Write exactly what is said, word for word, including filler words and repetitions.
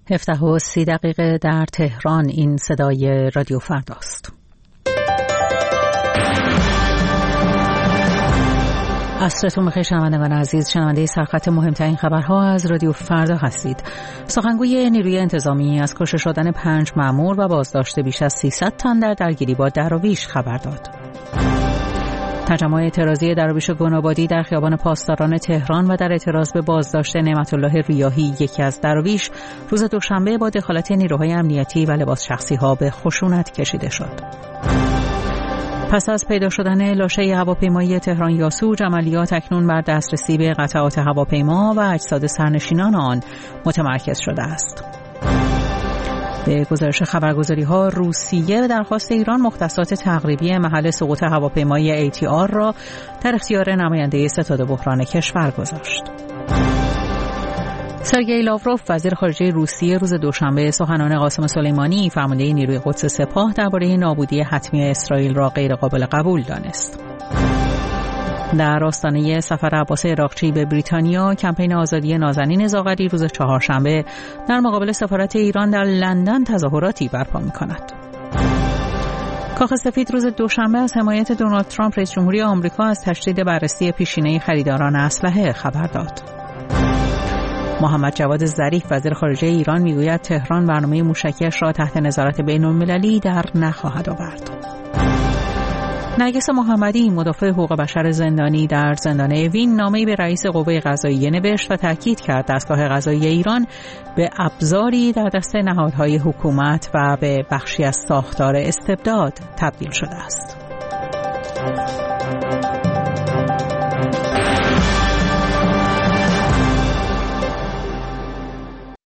هفده و سی دقیقه در تهران. این صدای رادیو فرداست. عصرتون بخیر شنوندگان عزیز. شنونده سرخط مهمترین خبرها از رادیو فردا هستید. سخنگوی نیروی انتظامی از کشته شدن پنج مأمور و بازداشت بیش از سیصد تن در درگیری با دراویش خبر داد. تجمع اعتراضی دراویش گنابادی در خیابان پاسداران تهران و در اعتراض به بازداشت نعمت الله ریاحی یکی از دراویش روز دوشنبه با دخالت نیروهای امنیتی و لباس شخصی ها به خشونت کشیده شد. پس از پیدا شدن لاشه هواپیمایی تهران یاسوج، عملیات اکنون بر دسترسی به قطعات هواپیما و اجساد سرنشینان آن متمرکز شده است. به گزارش خبرگزاری‌ها، روسیه درخواست ایران مختصات تقریبی محل سقوط هواپیمای ای تی آر را در اختیار نماینده ستاد بحران کشور گذاشت. سرگئی لاوروف وزیر خارجه روسیه روز دوشنبه سخنان قاسم سلیمانی فرمانده نیروی قدس سپاه درباره نابودی حتمی اسرائیل را غیرقابل قبول دانست. در آستانه سفر عباس عراقچی به بریتانیا، کمپین آزادی نازنین زاغری روز چهارشنبه در مقابل سفارت ایران در لندن تظاهراتی برپا می‌کند. کاخ سفید روز دوشنبه از حمایت دونالد ترامپ رئیس جمهوری آمریکا از تشدید بررسی پیشینه خریداران اسلحه خبر داد. محمد جواد ظریف وزیر خارجه ایران میگوید تهران برنامه موشکیش را تحت نظارت بین‌المللی در نخواهد آورد. نرگس محمدی مدافع حقوق بشر زندانی در زندان اوین نامه‌ای به رئیس قوه قضاییه نوشت و تاکید کرد دستگاه قضایی ایران به ابزاری در دست نهادهای حکومت و به بخشی از ساختار استبداد تبدیل شده است.